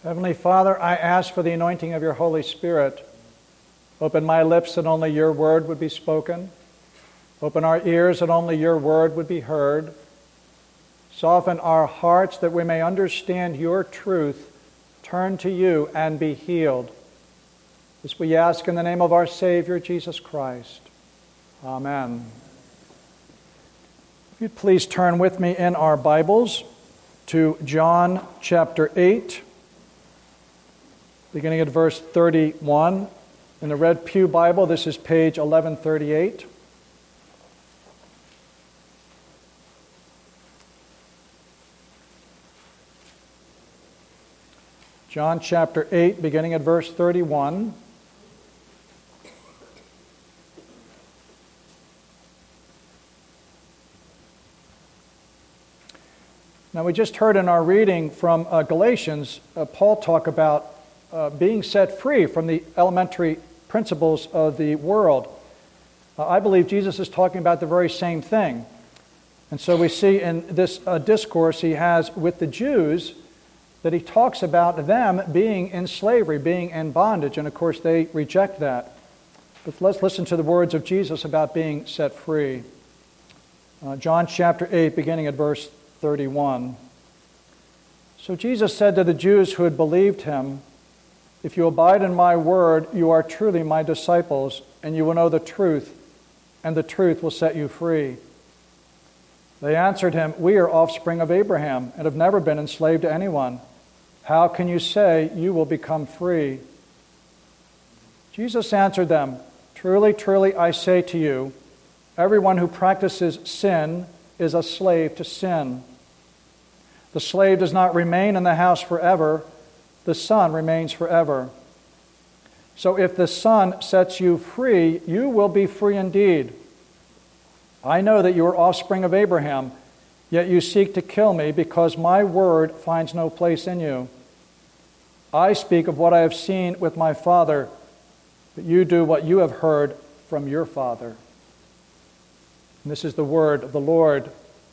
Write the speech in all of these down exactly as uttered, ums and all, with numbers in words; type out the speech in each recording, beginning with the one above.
Heavenly Father, I ask for the anointing of your Holy Spirit. Open my lips that only your word would be spoken. Open our ears that only your word would be heard. Soften our hearts that we may understand your truth, turn to you, and be healed. This we ask in the name of our Savior, Jesus Christ. Amen. If you'd please turn with me in our Bibles to John chapter eight, beginning at verse thirty-one. In the Red Pew Bible, this is page eleven thirty-eight. John chapter eight, beginning at verse thirty-one. Now, we just heard in our reading from uh, Galatians, uh, Paul talk about uh, being set free from the elementary principles of the world. Uh, I believe Jesus is talking about the very same thing. And so we see in this uh, discourse he has with the Jews that he talks about them being in slavery, being in bondage, and of course they reject that. But let's listen to the words of Jesus about being set free. Uh, John chapter eight, beginning at verse thirty-one. So Jesus said to the Jews who had believed him, "If you abide in my word, you are truly my disciples, and you will know the truth, and the truth will set you free." They answered him, "We are offspring of Abraham, and have never been enslaved to anyone. How can you say you will become free?" Jesus answered them, "Truly, truly, I say to you, everyone who practices sin is a slave to sin. The slave does not remain in the house forever. The Son remains forever. So if the Son sets you free, you will be free indeed. I know that you are offspring of Abraham, yet you seek to kill me because my word finds no place in you. I speak of what I have seen with my Father, but you do what you have heard from your father." And this is the word of the Lord.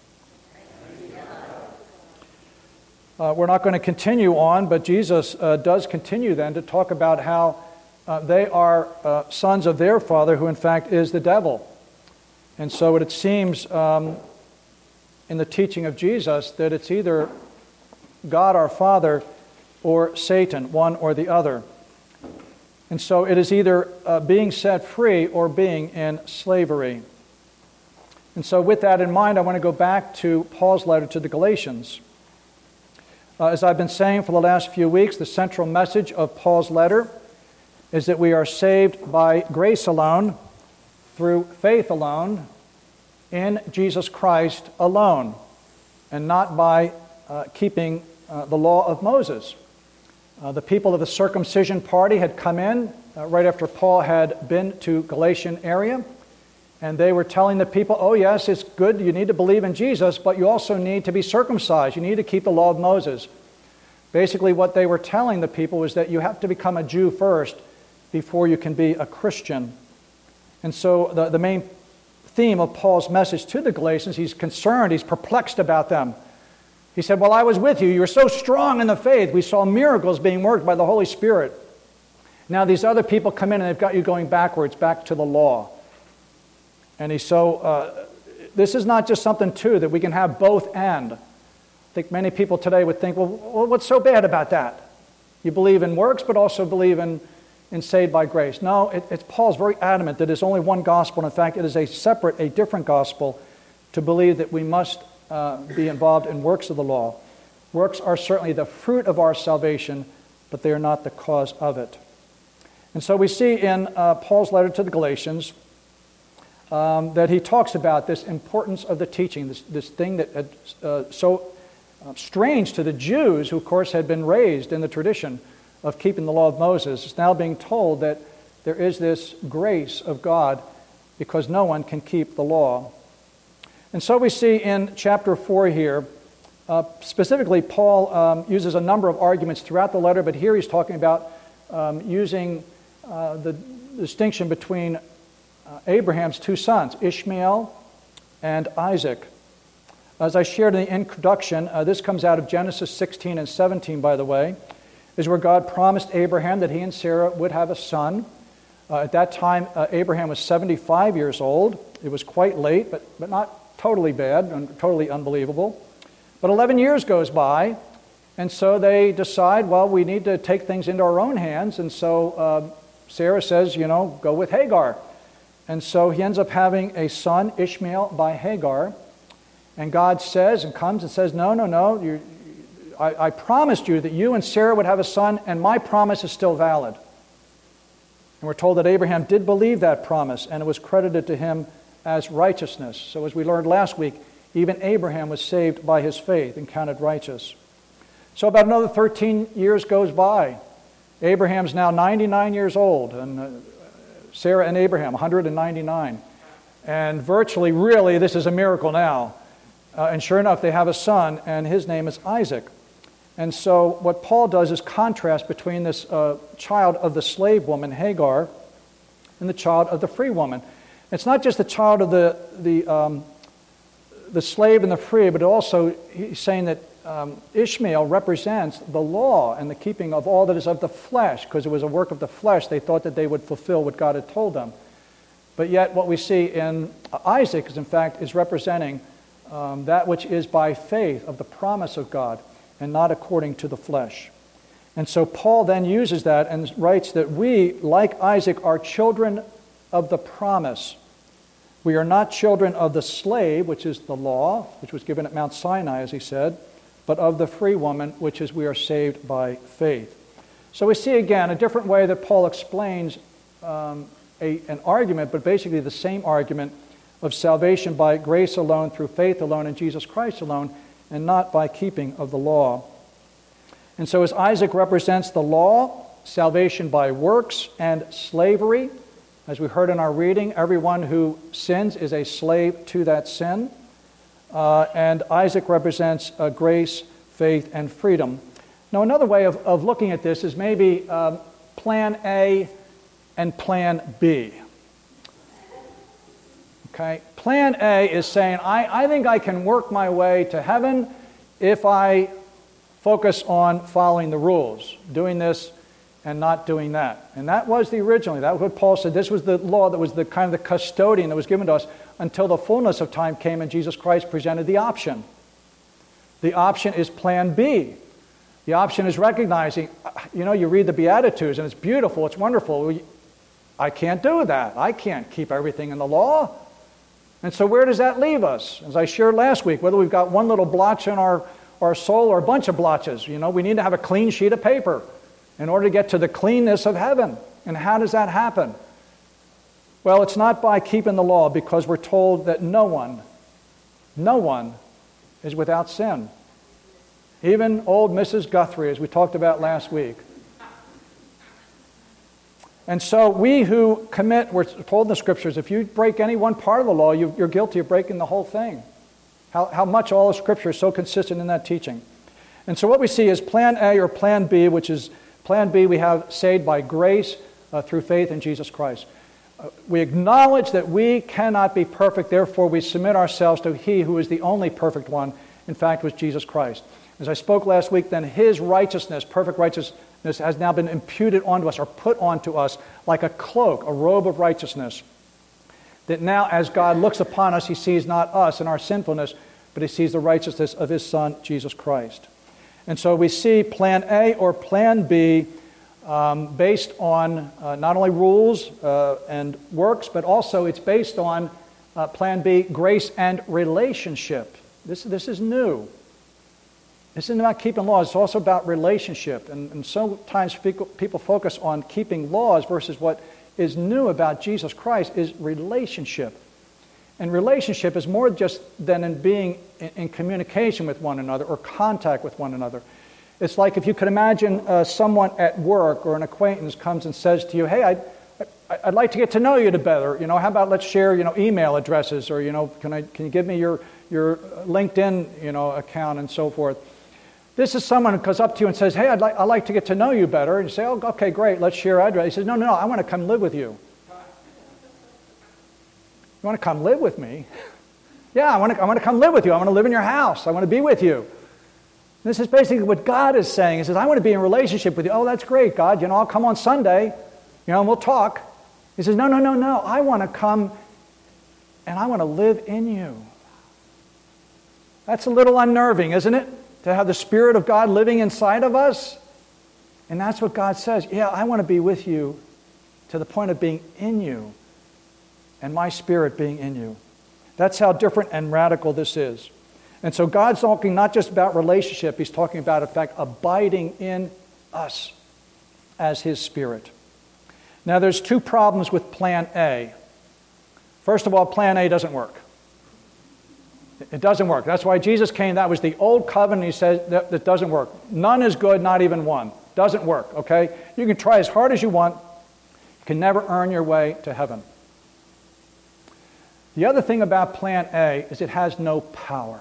Uh, we're not going to continue on, but Jesus uh, does continue then to talk about how uh, they are uh, sons of their father, who in fact is the devil. And so it seems um, in the teaching of Jesus that it's either God our Father or Satan, one or the other. And so it is either uh, being set free or being in slavery. And so with that in mind, I want to go back to Paul's letter to the Galatians. Uh, as I've been saying for the last few weeks, the central message of Paul's letter is that we are saved by grace alone, through faith alone, in Jesus Christ alone, and not by uh, keeping uh, the law of Moses. Uh, the people of the circumcision party had come in uh, right after Paul had been to Galatian area, and they were telling the people, oh yes, it's good, you need to believe in Jesus, but you also need to be circumcised. You need to keep the law of Moses. Basically what they were telling the people was that you have to become a Jew first before you can be a Christian. And so the, the main theme of Paul's message to the Galatians, he's concerned, he's perplexed about them. He said, well, I was with you. You were so strong in the faith. We saw miracles being worked by the Holy Spirit. Now these other people come in and they've got you going backwards, back to the law. And he's so, uh, this is not just something, too, that we can have both and. I think many people today would think, well, what's so bad about that? You believe in works, but also believe in, in saved by grace. No, it, it's Paul's very adamant that there's only one gospel. In fact, it is a separate, a different gospel to believe that we must uh, be involved in works of the law. Works are certainly the fruit of our salvation, but they are not the cause of it. And so we see in uh, Paul's letter to the Galatians Um, that he talks about this importance of the teaching, this, this thing that had uh, so uh, strange to the Jews, who of course had been raised in the tradition of keeping the law of Moses, is now being told that there is this grace of God because no one can keep the law. And so we see in chapter four here, uh, specifically Paul um, uses a number of arguments throughout the letter, but here he's talking about um, using uh, the distinction between Uh, Abraham's two sons, Ishmael and Isaac. As I shared in the introduction, uh, this comes out of Genesis sixteen and seventeen, by the way. is where God promised Abraham that he and Sarah would have a son. Uh, at that time, uh, Abraham was seventy-five years old. It was quite late, but, but not totally bad and totally unbelievable. But eleven years goes by, and so they decide, well, we need to take things into our own hands. And so uh, Sarah says, you know, go with Hagar. And so he ends up having a son, Ishmael, by Hagar. And God says and comes and says, no, no, no, you, I, I promised you that you and Sarah would have a son, and my promise is still valid. And we're told that Abraham did believe that promise, and it was credited to him as righteousness. So as we learned last week, even Abraham was saved by his faith and counted righteous. So about another thirteen years goes by. Abraham's now ninety-nine years old, and uh, Sarah and Abraham, one hundred ninety-nine. And virtually, really, this is a miracle now. Uh, and sure enough, they have a son, and his name is Isaac. And so what Paul does is contrast between this uh, child of the slave woman, Hagar, and the child of the free woman. It's not just the child of the the um, the slave and the free, but also he's saying that um, Ishmael represents the law and the keeping of all that is of the flesh, because it was a work of the flesh. They thought that they would fulfill what God had told them. But yet what we see in Isaac is, in fact, is representing um, that which is by faith of the promise of God and not according to the flesh. And so Paul then uses that and writes that we, like Isaac, are children of the promise. We are not children of the slave, which is the law, which was given at Mount Sinai, as he said, but of the free woman, which is we are saved by faith. So we see again a different way that Paul explains um, a, an argument, but basically the same argument of salvation by grace alone, through faith alone, in Jesus Christ alone, and not by keeping of the law. And so as Isaac represents the law, salvation by works, and slavery, as we heard in our reading, everyone who sins is a slave to that sin. Uh, and Isaac represents uh, grace, faith, and freedom. Now, another way of, of looking at this is maybe um, plan A and plan B. Okay? Plan A is saying, I, I think I can work my way to heaven if I focus on following the rules, doing this and not doing that. And that was the originally. That was what Paul said. This was the law that was the kind of the custodian that was given to us until the fullness of time came and Jesus Christ presented the option. The option is plan B. The option is recognizing, you know, you read the Beatitudes and it's beautiful, it's wonderful. I can't do that. I can't keep everything in the law. And so where does that leave us? As I shared last week, whether we've got one little blotch in our, our soul or a bunch of blotches, you know, we need to have a clean sheet of paper in order to get to the cleanness of heaven. And how does that happen? Well, it's not by keeping the law, because we're told that no one, no one is without sin. Even old Missus Guthrie, as we talked about last week. And so we who commit, we're told in the Scriptures, if you break any one part of the law, you, you're guilty of breaking the whole thing. How, how much all of Scripture is so consistent in that teaching. And so what we see is plan A or plan B, which is plan B, we have saved by grace uh, through faith in Jesus Christ. Uh, we acknowledge that we cannot be perfect, therefore we submit ourselves to He who is the only perfect one, in fact, was Jesus Christ. As I spoke last week, then His righteousness, perfect righteousness, has now been imputed onto us or put onto us like a cloak, a robe of righteousness. That now as God looks upon us, He sees not us and our sinfulness, but He sees the righteousness of His Son, Jesus Christ. And so we see plan A or plan B um, based on uh, not only rules uh, and works, but also it's based on uh, plan B, grace and relationship. This, this is new. This isn't about keeping laws, it's also about relationship. And, and sometimes people, people focus on keeping laws versus what is new about Jesus Christ is relationship. And relationship is more just than in being in, in communication with one another or contact with one another. It's like if you could imagine uh, someone at work or an acquaintance comes and says to you, hey, I'd, I'd like to get to know you better. You know, how about let's share, you know, email addresses, or, you know, can I can you give me your, your LinkedIn, you know, account and so forth. This is someone who goes up to you and says, hey, I'd like, I'd like to get to know you better. And you say, oh, okay, great, let's share address. He says, no, no, no, I want to come live with you. You want to come live with me? Yeah, I want to, I want to come live with you. I want to live in your house. I want to be with you. This is basically what God is saying. He says, I want to be in relationship with you. Oh, that's great, God. You know, I'll come on Sunday, you know, and we'll talk. He says, no, no, no, no. I want to come and I want to live in you. That's a little unnerving, isn't it? To have the Spirit of God living inside of us. And that's what God says. Yeah, I want to be with you to the point of being in you and my Spirit being in you. That's how different and radical this is. And so God's talking not just about relationship, He's talking about, in fact, abiding in us as His Spirit. Now, there's two problems with Plan A. First of all, Plan A doesn't work. It doesn't work. That's why Jesus came. That was the old covenant. He said that, that doesn't work. None is good, not even one. Doesn't work, okay? You can try as hard as you want. You can never earn your way to heaven. The other thing about Plan A is it has no power.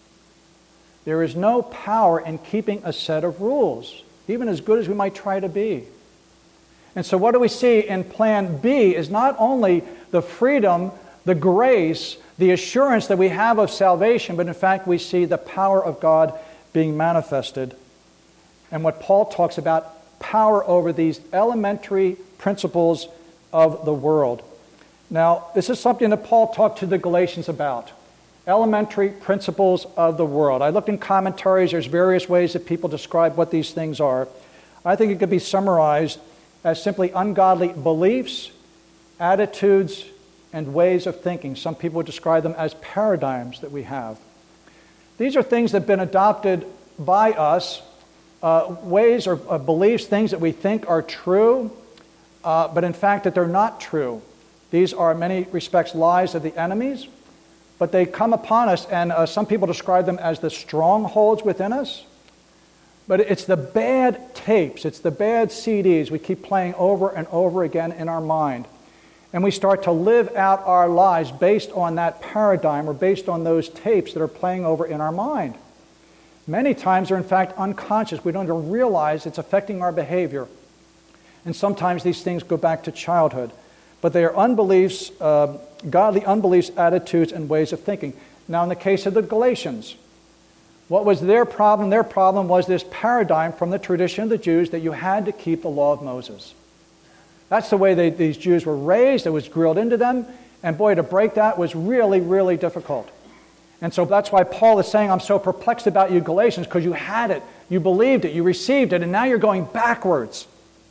There is no power in keeping a set of rules, even as good as we might try to be. And so what do we see in Plan B is not only the freedom, the grace, the assurance that we have of salvation, but in fact we see the power of God being manifested. And what Paul talks about, power over these elementary principles of the world. Now, this is something that Paul talked to the Galatians about. Elementary principles of the world. I looked in commentaries. There's various ways that people describe what these things are. I think it could be summarized as simply ungodly beliefs, attitudes, and ways of thinking. Some people would describe them as paradigms that we have. These are things that have been adopted by us, uh, ways or uh, beliefs, things that we think are true, uh, but in fact that they're not true. These are in many respects lies of the enemies, but they come upon us, and uh, some people describe them as the strongholds within us. But it's the bad tapes, it's the bad C Ds we keep playing over and over again in our mind. And we start to live out our lives based on that paradigm or based on those tapes that are playing over in our mind. Many times they're in fact unconscious. We don't even realize it's affecting our behavior. And sometimes these things go back to childhood. But they are unbeliefs, uh, godly unbeliefs, attitudes, and ways of thinking. Now in the case of the Galatians, what was their problem? Their problem was this paradigm from the tradition of the Jews that you had to keep the law of Moses. That's the way they, these Jews were raised. It was drilled into them. And boy, to break that was really, really difficult. And so that's why Paul is saying, I'm so perplexed about you Galatians, because you had it, you believed it, you received it, and now you're going backwards.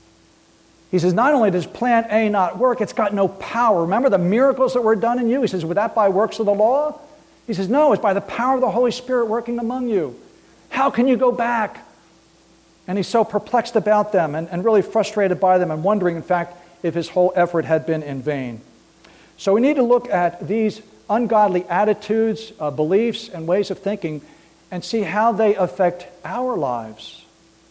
He says, not only does Plan A not work, it's got no power. Remember the miracles that were done in you? He says, was that by works of the law? He says, no, it's by the power of the Holy Spirit working among you. How can you go back? And he's so perplexed about them and, and really frustrated by them and wondering, in fact, if his whole effort had been in vain. So we need to look at these ungodly attitudes, uh, beliefs, and ways of thinking and see how they affect our lives.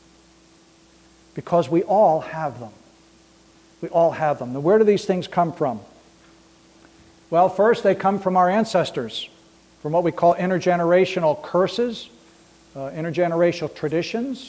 Because we all have them. We all have them. Now, where do these things come from? Well, first, they come from our ancestors, from what we call intergenerational curses, uh, intergenerational traditions.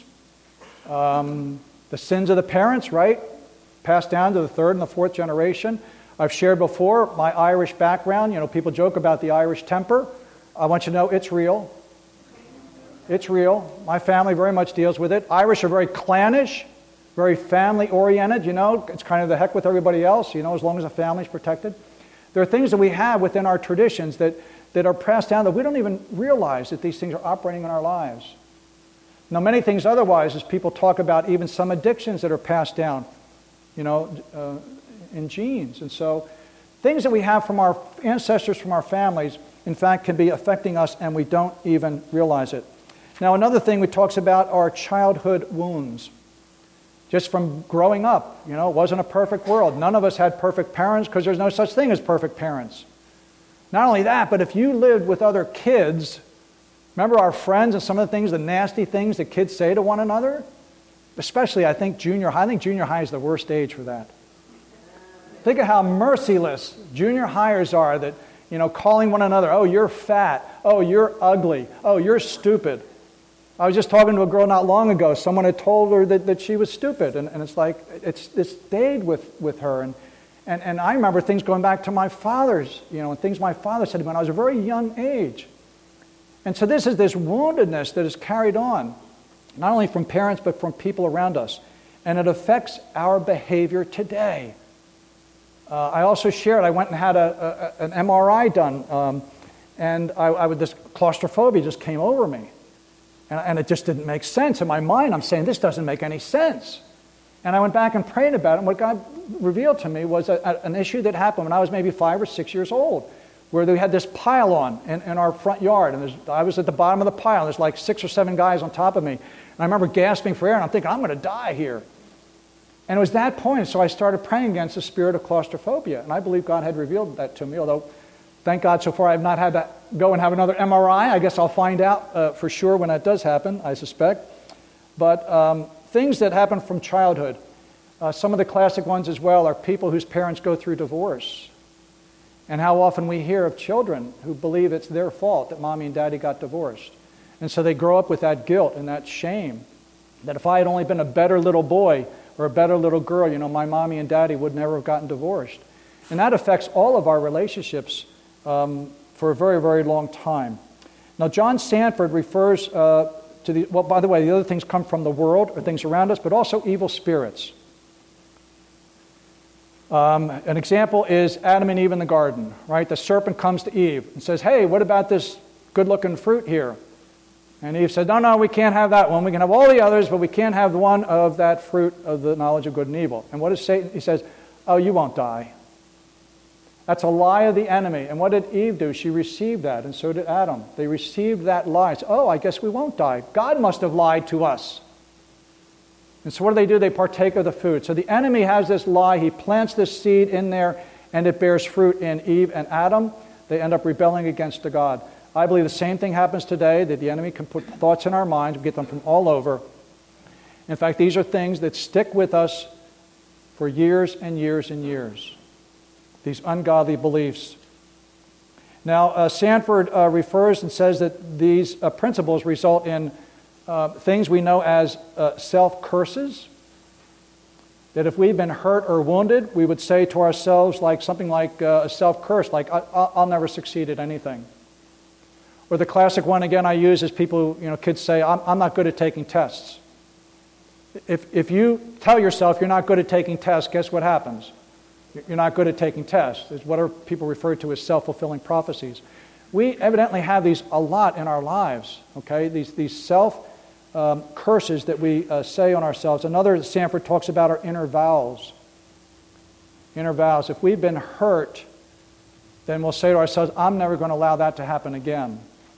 Um, the sins of the parents, right? Passed down to the third and the fourth generation. I've shared before my Irish background. You know, people joke about the Irish temper. I want you to know it's real. It's real. My family very much deals with it. Irish are very clannish, very family-oriented. You know, it's kind of the heck with everybody else, you know, as long as the family's protected. There are things that we have within our traditions that, that are passed down that we don't even realize that these things are operating in our lives. Now, many things otherwise, as people talk about even some addictions that are passed down, you know, uh, in genes. And so things that we have from our ancestors, from our families, in fact, can be affecting us and we don't even realize it. Now, another thing we talks about are childhood wounds. Just from growing up, you know, it wasn't a perfect world. None of us had perfect parents because there's no such thing as perfect parents. Not only that, but if you lived with other kids, remember our friends and some of the things, the nasty things that kids say to one another? Especially, I think, junior high. I think junior high is the worst age for that. Think of how merciless junior highers are that, you know, calling one another, oh, you're fat. Oh, you're ugly. Oh, you're stupid. I was just talking to a girl not long ago. Someone had told her that, that she was stupid. And, and it's like, it's, it stayed with, with her. And, and, and I remember things going back to my father's, you know, and things my father said to me when I was a very young age. And so this is this woundedness that is carried on, not only from parents, but from people around us. And it affects our behavior today. Uh, I also shared, I went and had a, a, an M R I done, um, and I, I would, this claustrophobia just came over me. And, and it just didn't make sense. In my mind, I'm saying, this doesn't make any sense. And I went back and prayed about it, and what God revealed to me was a, a, an issue that happened when I was maybe five or six years old, where we had this pile-on in, in our front yard, and I was at the bottom of the pile, and there's like six or seven guys on top of me. And I remember gasping for air, and I'm thinking, I'm going to die here. And it was that point, so I started praying against the spirit of claustrophobia, and I believe God had revealed that to me, although thank God so far I have not had to go and have another M R I. I guess I'll find out uh, for sure when that does happen, I suspect. But um, things that happen from childhood, uh, some of the classic ones as well are people whose parents go through divorce. And how often we hear of children who believe it's their fault that mommy and daddy got divorced. And so they grow up with that guilt and that shame that if I had only been a better little boy or a better little girl, you know, my mommy and daddy would never have gotten divorced. And that affects all of our relationships um, for a very, very long time. Now, John Sanford refers uh, to the, well, by the way, the other things come from the world or things around us, but also evil spirits. Um, an example is Adam and Eve in the garden, right? The serpent comes to Eve and says, hey, what about this good-looking fruit here? And Eve said, no, no, we can't have that one. We can have all the others, but we can't have one of that fruit of the knowledge of good and evil. And what does Satan? He says, oh, you won't die. That's a lie of the enemy. And what did Eve do? She received that, and so did Adam. They received that lie. So, oh, I guess we won't die. God must have lied to us. And so what do they do? They partake of the food. So the enemy has this lie. He plants this seed in there, and it bears fruit in Eve and Adam. They end up rebelling against the God. I believe the same thing happens today, that the enemy can put thoughts in our minds, we get them from all over. In fact, these are things that stick with us for years and years and years. These ungodly beliefs. Now, uh, Sanford uh, refers and says that these uh, principles result in uh, things we know as uh, self-curses. That if we've been hurt or wounded, we would say to ourselves like something like uh, a self-curse, like, I- I'll never succeed at anything. Or the classic one, again, I use is people, you know, kids say, I'm, I'm not good at taking tests. If, if you tell yourself you're not good at taking tests, guess what happens? You're not good at taking tests. It's what are people refer to as self-fulfilling prophecies. We evidently have these a lot in our lives, okay? These, these self-curses um, that we uh, say on ourselves. Another, Sanford talks about our inner vows. Inner vows. If we've been hurt, then we'll say to ourselves, I'm never going to allow that to happen again.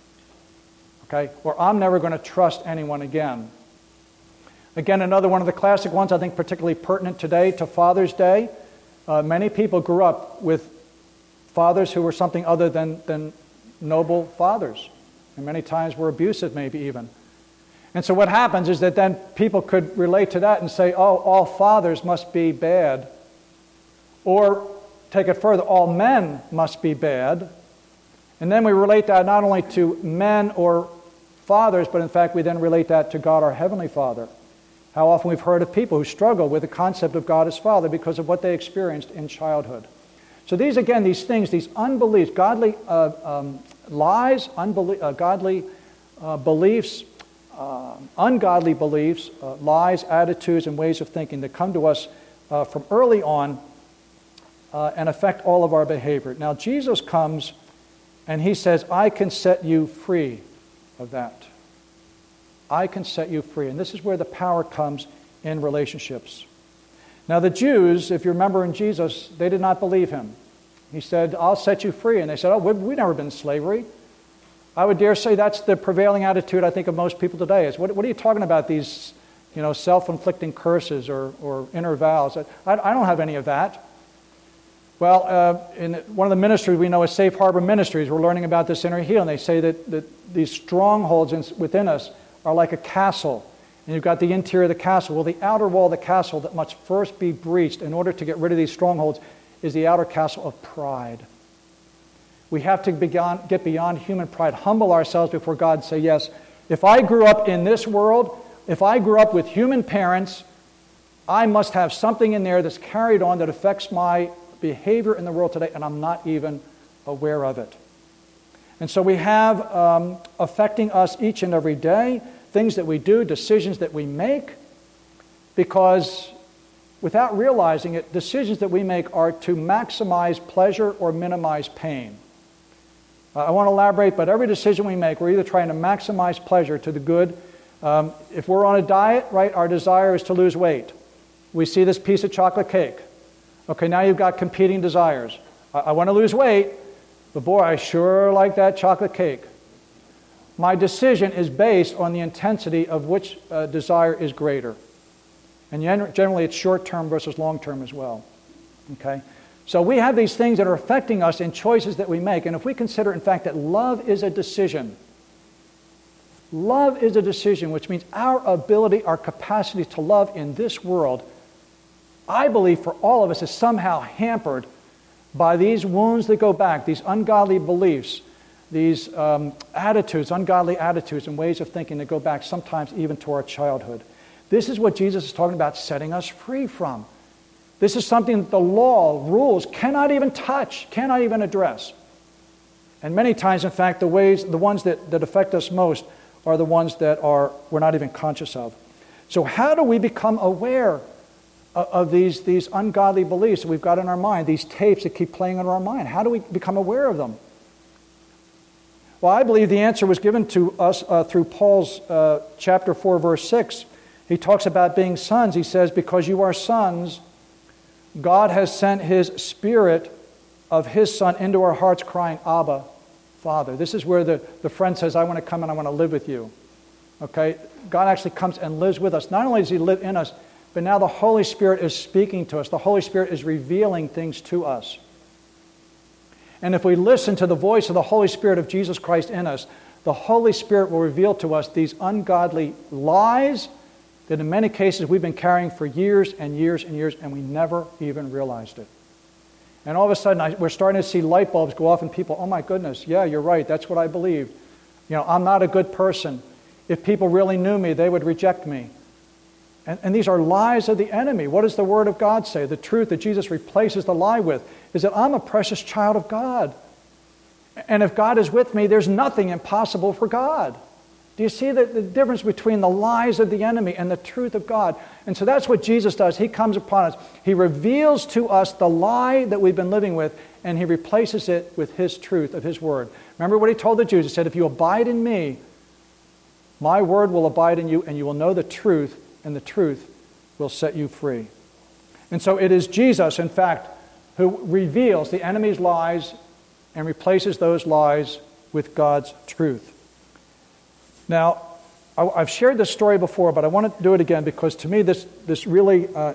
Okay? Or I'm never going to trust anyone again. Again, another one of the classic ones, I think particularly pertinent today to Father's Day. Uh, many people grew up with fathers who were something other than, than noble fathers. And many times were abusive, maybe even. And so what happens is that then people could relate to that and say, oh, all fathers must be bad. Or take it further, all men must be bad. And then we relate that not only to men or fathers, but in fact we then relate that to God, our Heavenly Father. How often we've heard of people who struggle with the concept of God as Father because of what they experienced in childhood. So these, again, these things, these unbeliefs, godly uh, um, lies, unbelie- uh, godly uh, beliefs, uh, ungodly beliefs, uh, lies, attitudes, and ways of thinking that come to us uh, from early on uh, and affect all of our behavior. Now, Jesus comes and he says, I can set you free of that. I can set you free. And this is where the power comes in relationships. Now the Jews, if you remember in Jesus, they did not believe him. He said, I'll set you free. And they said, oh, we've, we've never been in slavery. I would dare say that's the prevailing attitude, I think, of most people today. Is what, what are you talking about, these you know, self-inflicting curses or, or inner vows? I, I don't have any of that. Well, uh, in one of the ministries we know as Safe Harbor Ministries, we're learning about this inner healing. They say that, that these strongholds in, within us are like a castle. And you've got the interior of the castle. Well, the outer wall of the castle that must first be breached in order to get rid of these strongholds is the outer castle of pride. We have to beyond, get beyond human pride, humble ourselves before God and say, yes, if I grew up in this world, if I grew up with human parents, I must have something in there that's carried on that affects my behavior in the world today, and I'm not even aware of it. And so we have um, affecting us each and every day, things that we do, decisions that we make, because without realizing it, decisions that we make are to maximize pleasure or minimize pain. Uh, I want to elaborate, but every decision we make, we're either trying to maximize pleasure to the good. Um, if we're on a diet, right, our desire is to lose weight. We see this piece of chocolate cake. Okay, now you've got competing desires. I, I want to lose weight, but boy, I sure like that chocolate cake. My decision is based on the intensity of which uh, desire is greater. And generally, it's short-term versus long-term as well. Okay? So we have these things that are affecting us in choices that we make. And if we consider, in fact, that love is a decision, love is a decision, which means our ability, our capacity to love in this world, I believe for all of us is somehow hampered by these wounds that go back, these ungodly beliefs, these um, attitudes, ungodly attitudes and ways of thinking that go back sometimes even to our childhood. This is what Jesus is talking about setting us free from. This is something that the law, rules, cannot even touch, cannot even address. And many times, in fact, the ways, the ones that, that affect us most are the ones that are we're not even conscious of. So how do we become aware of, of these, these ungodly beliefs that we've got in our mind, these tapes that keep playing in our mind? How do we become aware of them? Well, I believe the answer was given to us uh, through Paul's uh, chapter four, verse six. He talks about being sons. He says, because you are sons, God has sent His Spirit of His Son into our hearts, crying, Abba, Father. This is where the, the friend says, I want to come and I want to live with you. Okay? God actually comes and lives with us. Not only does He live in us, but now the Holy Spirit is speaking to us. The Holy Spirit is revealing things to us. And if we listen to the voice of the Holy Spirit of Jesus Christ in us, the Holy Spirit will reveal to us these ungodly lies that in many cases we've been carrying for years and years and years, and we never even realized it. And all of a sudden, I, we're starting to see light bulbs go off in people. Oh my goodness, yeah, you're right, that's what I believed. You know, I'm not a good person. If people really knew me, they would reject me. And, and these are lies of the enemy. What does the Word of God say? The truth that Jesus replaces the lie with is that I'm a precious child of God. And if God is with me, there's nothing impossible for God. Do you see the, the difference between the lies of the enemy and the truth of God? And so that's what Jesus does. He comes upon us. He reveals to us the lie that we've been living with, and He replaces it with His truth of His Word. Remember what He told the Jews? He said, if you abide in me, my Word will abide in you, and you will know the truth, and the truth will set you free. And so it is Jesus, in fact, who reveals the enemy's lies and replaces those lies with God's truth. Now, I've shared this story before, but I want to do it again because to me this, this really uh,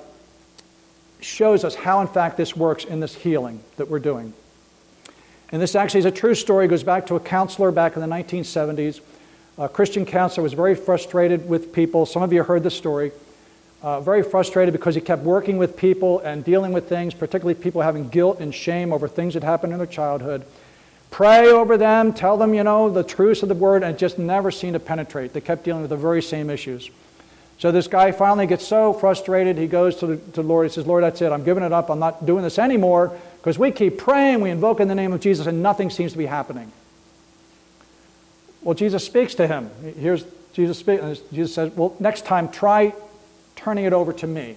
shows us how, in fact, this works in this healing that we're doing. And this actually is a true story. It goes back to a counselor back in the nineteen seventies. A Christian counselor was very frustrated with people. Some of you heard this story. Uh, very frustrated because he kept working with people and dealing with things, particularly people having guilt and shame over things that happened in their childhood. Pray over them, tell them, you know, the truths of the Word, and it just never seemed to penetrate. They kept dealing with the very same issues. So this guy finally gets so frustrated, he goes to the, to the Lord. He says, Lord, that's it. I'm giving it up. I'm not doing this anymore because we keep praying, we invoke in the name of Jesus, and nothing seems to be happening. Well, Jesus speaks to him. Here's Jesus speaking. And Jesus says, well, next time, try turning it over to me.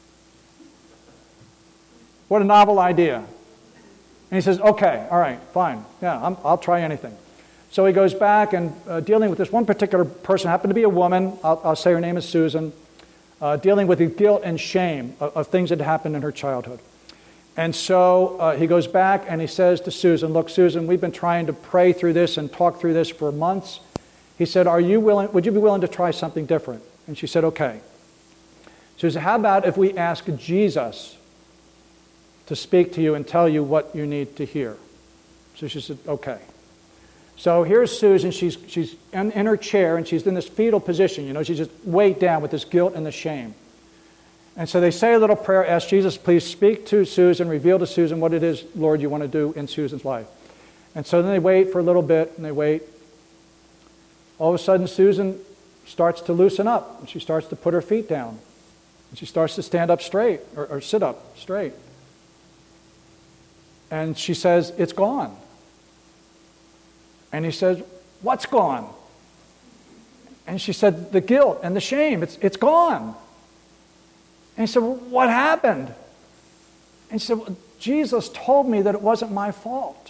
What a novel idea. And he says, okay, all right, fine. Yeah, I'm, I'll try anything. So he goes back and uh, dealing with this one particular person, happened to be a woman, I'll, I'll say her name is Susan, uh, dealing with the guilt and shame of, of things that happened in her childhood. And so uh, he goes back and he says to Susan, look, Susan, we've been trying to pray through this and talk through this for months. He said, are you willing, would you be willing to try something different? And she said, okay. So he said, how about if we ask Jesus to speak to you and tell you what you need to hear? So she said, okay. So here's Susan. She's, she's in, in her chair, and she's in this fetal position. You know, she's just weighed down with this guilt and the shame. And so they say a little prayer, ask Jesus, please speak to Susan, reveal to Susan what it is, Lord, you want to do in Susan's life. And so then they wait for a little bit, and they wait. All of a sudden, Susan starts to loosen up, and she starts to put her feet down. And she starts to stand up straight, or, or sit up straight. And she says, it's gone. And he says, what's gone? And she said, the guilt and the shame, it's, it's gone. And he said, well, what happened? And she said, well, Jesus told me that it wasn't my fault.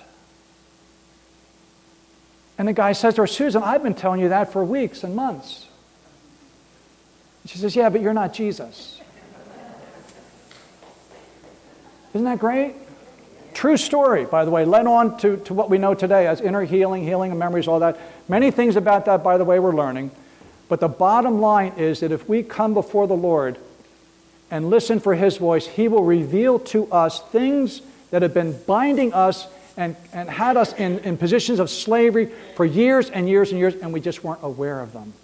And the guy says to her, Susan, I've been telling you that for weeks and months. And she says, yeah, but you're not Jesus. Isn't that great? True story, by the way, led on to, to what we know today as inner healing, healing of memories, all that. Many things about that, by the way, we're learning. But the bottom line is that if we come before the Lord and listen for His voice, He will reveal to us things that have been binding us and, and had us in, in positions of slavery for years and years and years, and we just weren't aware of them.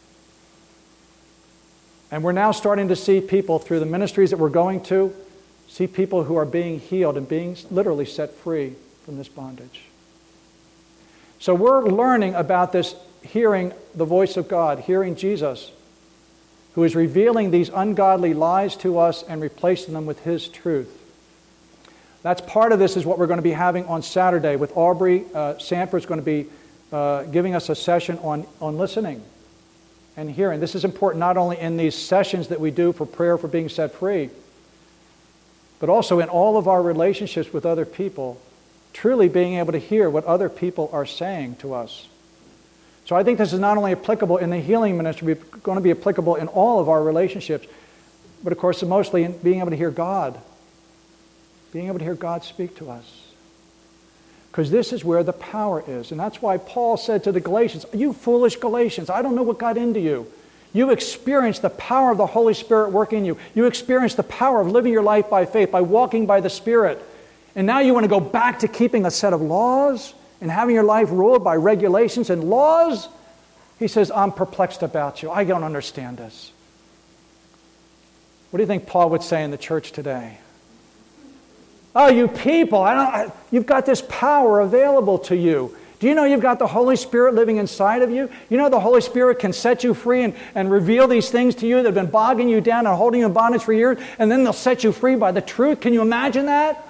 And we're now starting to see people through the ministries that we're going to, see people who are being healed and being literally set free from this bondage. So we're learning about this, hearing the voice of God, hearing Jesus, who is revealing these ungodly lies to us and replacing them with His truth. That's part of this is what we're going to be having on Saturday with Aubrey. Uh, Sanford's going to be uh, giving us a session on, on listening and hearing. This is important not only in these sessions that we do for prayer for being set free, but also in all of our relationships with other people, truly being able to hear what other people are saying to us. So I think this is not only applicable in the healing ministry, but going to be applicable in all of our relationships, but of course mostly in being able to hear God, being able to hear God speak to us. Because this is where the power is. And that's why Paul said to the Galatians, you foolish Galatians, I don't know what got into you. You experienced the power of the Holy Spirit working in you. You experienced the power of living your life by faith, by walking by the Spirit. And now you want to go back to keeping a set of laws and having your life ruled by regulations and laws? He says, I'm perplexed about you. I don't understand this. What do you think Paul would say in the church today? Oh, you people, I don't, I, you've got this power available to you. Do you know you've got the Holy Spirit living inside of you? You know the Holy Spirit can set you free and, and reveal these things to you that have been bogging you down and holding you in bondage for years, and then they'll set you free by the truth. Can you imagine that?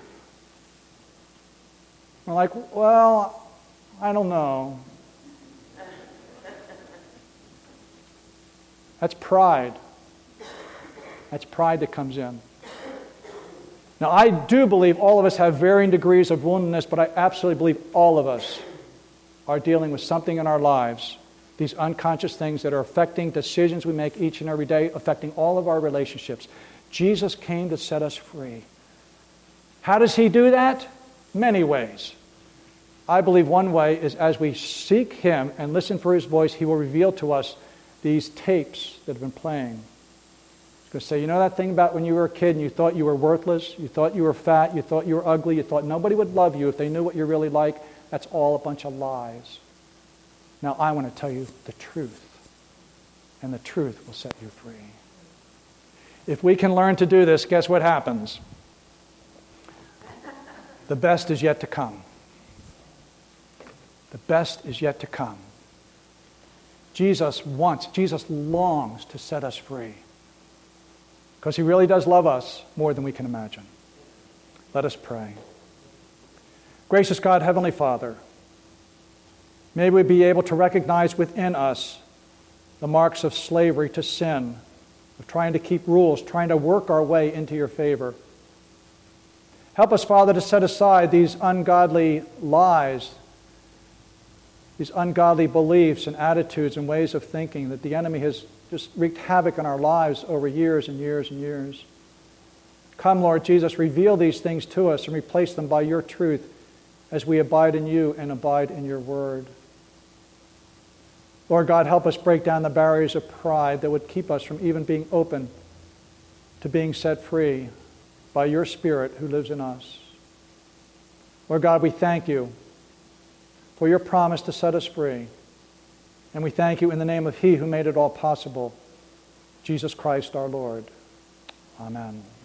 We're like, well, I don't know. That's pride. That's pride that comes in. Now, I do believe all of us have varying degrees of woundedness, but I absolutely believe all of us are dealing with something in our lives, these unconscious things that are affecting decisions we make each and every day, affecting all of our relationships. Jesus came to set us free. How does He do that? Many ways. I believe one way is as we seek Him and listen for His voice, He will reveal to us these tapes that have been playing. He's going to say, you know that thing about when you were a kid and you thought you were worthless, you thought you were fat, you thought you were ugly, you thought nobody would love you if they knew what you're really like? That's all a bunch of lies. Now I want to tell you the truth, and the truth will set you free. If we can learn to do this, guess what happens? The best is yet to come. The best is yet to come. Jesus wants, Jesus longs to set us free. Because He really does love us more than we can imagine. Let us pray. Gracious God, Heavenly Father, may we be able to recognize within us the marks of slavery to sin, of trying to keep rules, trying to work our way into Your favor. Help us, Father, to set aside these ungodly lies, these ungodly beliefs and attitudes and ways of thinking that the enemy has just wreaked havoc in our lives over years and years and years. Come, Lord Jesus, reveal these things to us and replace them by Your truth as we abide in You and abide in Your word. Lord God, help us break down the barriers of pride that would keep us from even being open to being set free by Your Spirit who lives in us. Lord God, we thank You for Your promise to set us free. And we thank You in the name of He who made it all possible, Jesus Christ our Lord. Amen.